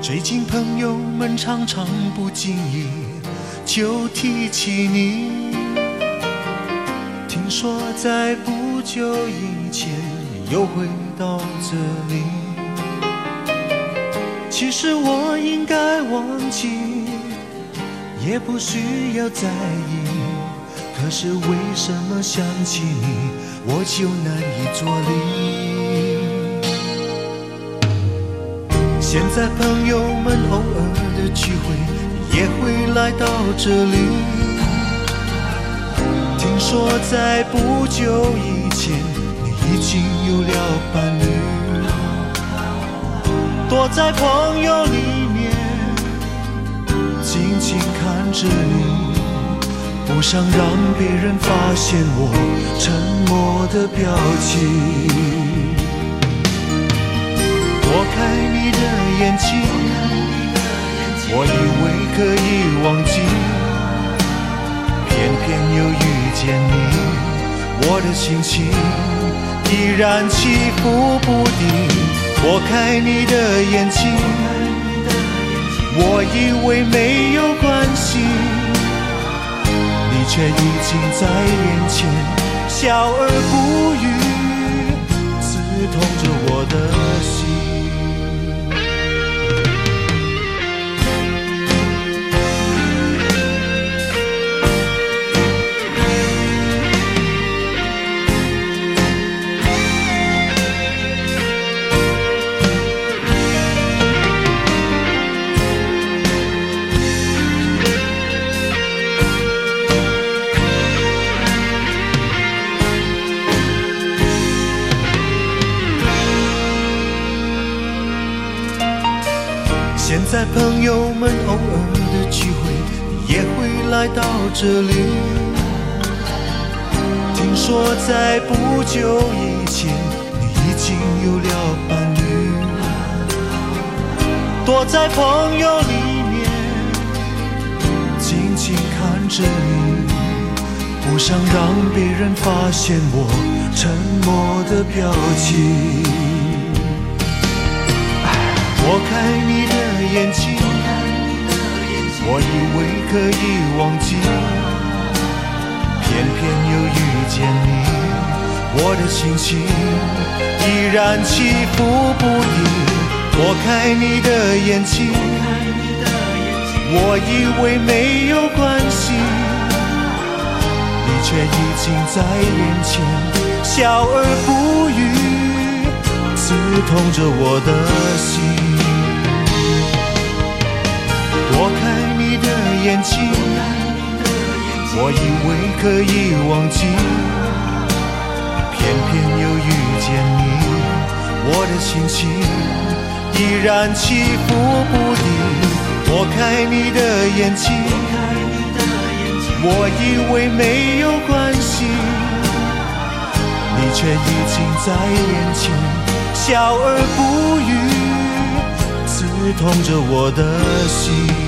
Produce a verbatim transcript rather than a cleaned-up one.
最近朋友们常常不经意就提起你，听说在不久以前你又回到这里。其实我应该忘记，也不需要在意，可是为什么想起你我就难以着力。现在朋友们偶尔的聚会也会来到这里，听说在不久以前你已经有了伴侣，躲在朋友里面静静看着你，不想让别人发现我沉默的表情。躲开你的眼睛，我以为可以忘记，偏偏又遇见你，我的心情依然起伏不定。躲开你的眼睛，我以为没有关系，你却已经在眼前，笑而不语，刺痛着我的心。现在朋友们偶尔的聚会也会来到这里，听说在不久以前你已经有了伴侣，躲在朋友里面静静看着你，不想让别人发现我沉默的表情。躲开你的眼睛，我以为可以忘记，偏偏又遇见你，我的心情依然起伏不定。躲开你的眼睛，我以为没有关系，你却已经在眼前，笑而不语，刺痛着我的心。躲开你的眼睛，我以为可以忘记，偏偏又遇见你，我的心情依然起伏不定。躲开你的眼睛，我以为没有关系，你却已经在眼前，笑而不语，刺痛着我的心。